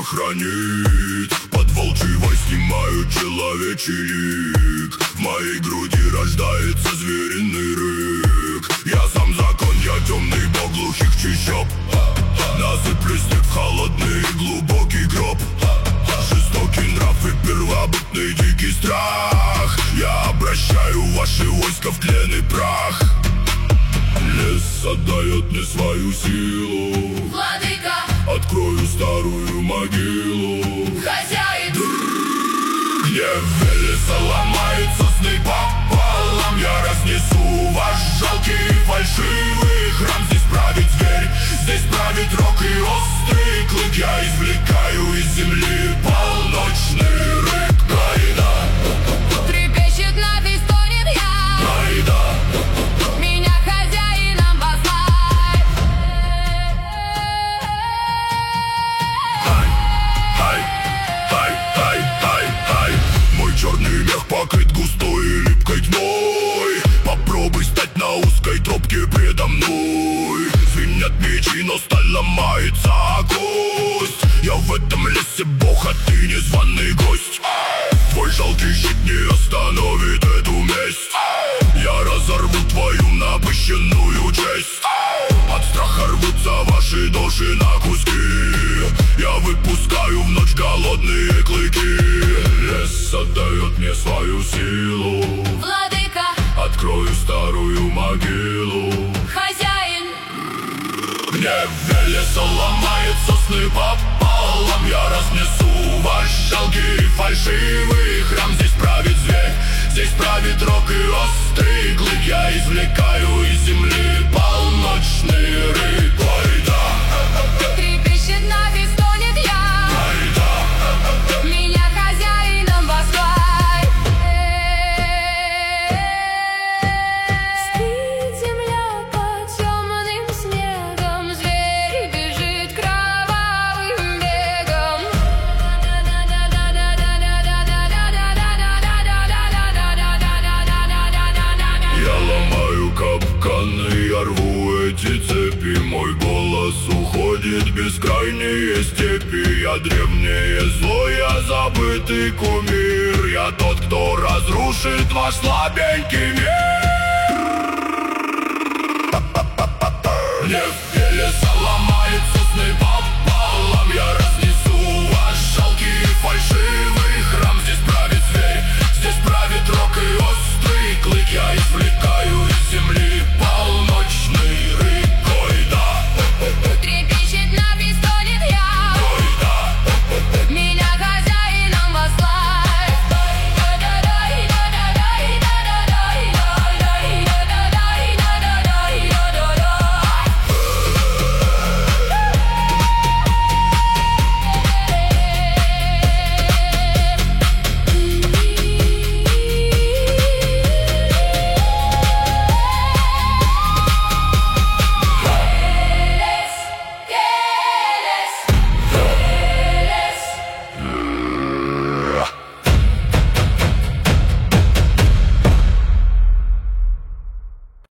хранит. Под волчий вой снимаю человечий лик. В моей груди рождается звериный рык. Я сам закон, я темный бог глухих чащоб. Насыплю снег в холодный и глубокий гроб. Жестокий нрав и первобытный дикий страх. Я обращаю ваши войска в тлен и прах. Лес отдает мне свою силу. Владыка, открою старую могилу. хозяин, гнев леса ломает сосны пополам. Я разнесу ваш жалкий фальшивый храм. Здесь правит зверь, здесь правит рок и острый клык. Я извлекаю из земли полночный рык. Гайда, трепещет над и стонет я. гайда, Меня хозяином послай. ай, ай, ай, ай, ай. Мой черный мех покрыт густой и липкой тьмой. Попробуй стать на узкой тропке предо мной. Звенят мечи, но сталь ломается о кость. Я в этом лесе бог, а ты незваный гость. Твой жалкий щит не остановит эту месть. Я разорву твою напыщенную честь. От страха рвутся ваши души на куски. Я выпускаю в ночь голодные клыки. Лес отдает мне свою силу. Владыка, Открою старую могилу. хозяин, Гнев леса ломает сосны пополам. Я разнесу ваш жалкий фальшивый храм. Здесь правит зверь, здесь правит рок и острый клык. Я извлекаю из земли полночный рык. Гайда, трепещет над и стонет я. гайда, Меня хозяином послай. Спит земля под темным снегом. Зверь бежит кровавым бегом. я ломаю капканы, я рву эти цепи. Мой голос уходит в бескрайние степи. Я древнее зло, я забытый кумир. Я тот, кто разрушит ваш слабенький мир. Гнев